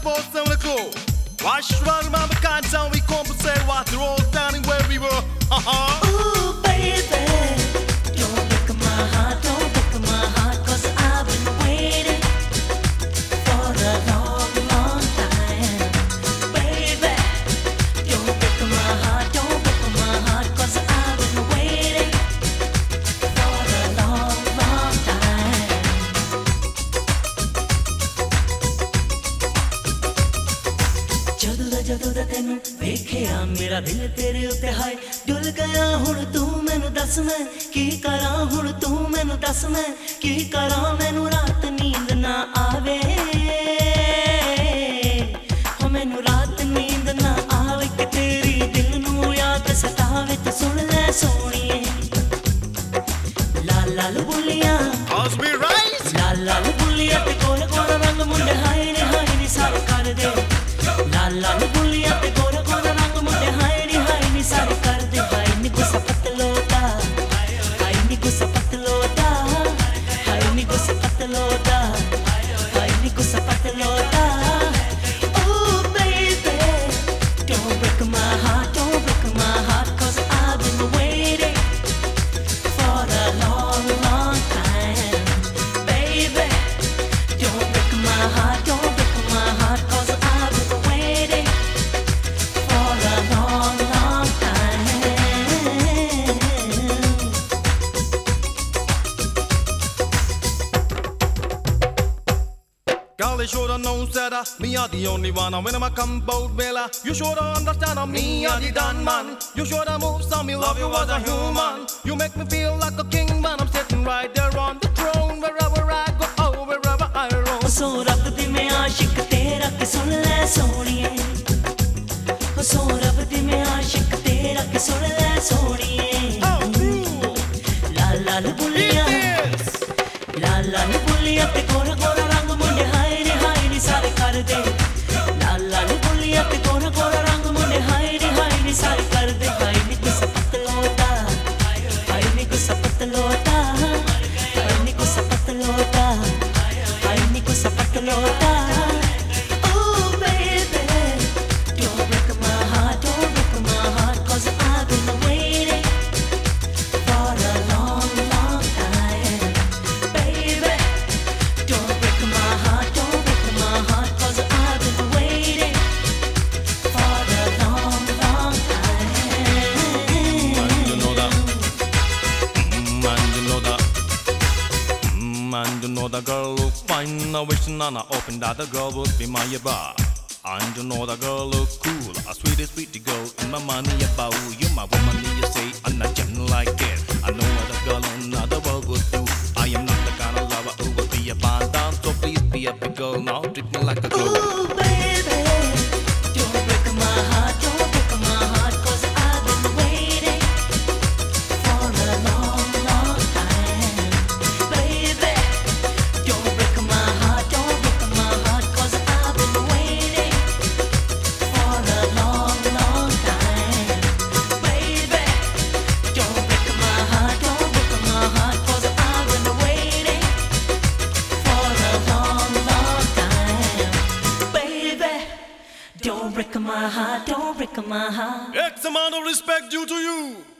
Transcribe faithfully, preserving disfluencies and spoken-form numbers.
for seven o'clock. Wash right around the countdown, we compensate what they're all standing where we were. Uh-huh. Ooh, baby, don't break my heart, don't break my heart, 'cause I've been waiting for a long, long time. Baby, don't break my heart, don't break my heart, 'cause I've been waiting for a long, long time. ਜਦੋਂ ਦਾ ਜਦੋਂ ਦਾ ਤੈਨੂੰ ਵੇਖਿਆ ਮੇਰਾ ਦਿਲ ਤੇਰੇ ਉੱਤੇ ਹਾਏ ਡੁੱਲ ਗਿਆ ਹੁਣ ਤੂੰ ਮੈਨੂੰ ਦੱਸ ਮੈਂ ਕੀ ਕਰਾਂ ਹੁਣ ਤੂੰ ਮੈਨੂੰ ਦੱਸ ਮੈਂ ਕੀ ਕਰਾਂ ਮੈਨੂੰ ਰਾਤ ਨੀਂਦ ਨਾ ਆਵੇ ਹੋ ਮੈਨੂੰ ਰਾਤ ਨੀਂਦ ਨਾ ਆਵੇ ਕਿ ਤੇਰੀ ਦਿਲ ਨੂੰ ਯਾਦ ਸਤਾਵੇ ਤੇ ਸੁਣ ਲੈ ਸੋਹਣੀਏ ਲਾਲ ਲਾਲ ਬੁੱਲੀਆਂ Cause we rise. ਲਾਲ ਲਾਲ ਬੁੱਲੀਆਂ ਤੇ ਗੋਰਾ ਗੋਰਾ ਰੰਗ ਮੁੰਡੇ ਹਾਏ ਨੀ ਹਾਏ ਨੀ ਸਾਰੇ ਕਰ ਦੇ ਲਾਲ ਲਾਲ ਬੁੱਲੀਆਂ ਤੇ ਗੋਰਾ ਗੋਰਾ ਰੰਗ ਮੁੰਡੇ ਹਾਏ ਨੀ ਹਾਏ ਨੀ ਸਾਰੇ ਕਰਦੇ ਹਾਏ ਨੀ ਗੁੱਸਾ ਪਤਲੋਦਾ ਹਾਏ ਨੀ ਗੁੱਸਾ ਪਤਲੋਦਾ ਹਾਏ ਨੀ ਗੁੱਸਾ ਪਤਲੋਦਾ ਹਾਏ ਨੀ ਗੁੱਸਾ ਪਤਲੋਦਾ Oh baby, don't break my heart, don't break my heart, 'cause I've been waiting for a long, long time. Baby, don't break my heart, don't break my heart, 'cause I've been waiting for a long, long time. Girl, you shoulda known that uh, me are the only one. And when I come bout Bella, you shoulda understand uh, me are the done man. You shoulda move some, me love you as a human. You make me feel like a king when I'm sitting right there on the throne. Wherever I go, oh, wherever I roam. ਸੋ ਰੱਬ ਦੀ ਮੈਂ ਆਸ਼ਿਕ ਤੇਰਾ ਕਿ ਸੁਣ ਲੈ ਸੋਹਣੀਏ ਸੋ ਰੱਬ ਦੀ ਮੈਂ ਆਸ਼ਿਕ ਤੇਰਾ ਕਿ ਸੁਣ ਲੈ ਸੋਹਣੀਏ ਲਾਲ ਲਾਲ ਬੁੱਲੀਆਂ ਲਾਲ ਲਾਲ ਬੁੱਲੀਆਂ ਤੇ ਗੋਰਾ ਗੋਰਾ ਰੰਗ ਮੁੰਡੇ ਹਾਏ ਨੀ ਹਾਏ ਨੀ ਸਾਰੇ ਕਰਦੇ ਲਾਲ ਲਾਲ ਬੁੱਲੀਆਂ ਤੇ ਗੋਰਾ ਗੋਰਾ ਰੰਗ ਮੁੰਡੇ ਹਾਏ ਨੀ ਹਾਏ ਨੀ ਸਾਰੇ ਕਰਦੇ ਹਾਏ ਨੀ ਗੁੱਸਾ ਪਤਲੋਦਾ ਹਾਏ ਨੀ ਗੁੱਸਾ ਪਤਲੋਦਾ ਹਾਏ ਨੀ ਗੁੱਸਾ ਪਤਲੋਦਾ ਹਾਏ ਨੀ ਗੁੱਸਾ ਪਤਲੋਦਾ Oh baby, don't break my heart, don't break my heart, 'cause I've been waiting for a long, long time. Baby, don't break my heart, don't break my heart, 'cause I've been waiting for a long, long time. And you know that. Mm, and you know that. Mm, and you know the girl look fine. I wish Nana opened that the girl would be my bar. And you know the girl look cool. A sweetie, sweetie girl in my money about you, my woman. You say I'm not just like it. I know what a girl in another world would do. I am not the kind of lover who will be a band. So please be a big girl now. Treat me like a girl. Ooh, baby, don't break my heart, don't break my heart, 'cause I've been waiting for a long, long time. Baby, don't break my heart, don't break my heart, 'cause I've been waiting for a long, long time. Baby, don't break my heart, don't break my heart, 'cause I've been waiting for a long, long time. Baby, don't break my heart, don't break my heart. X amount of respect due to you.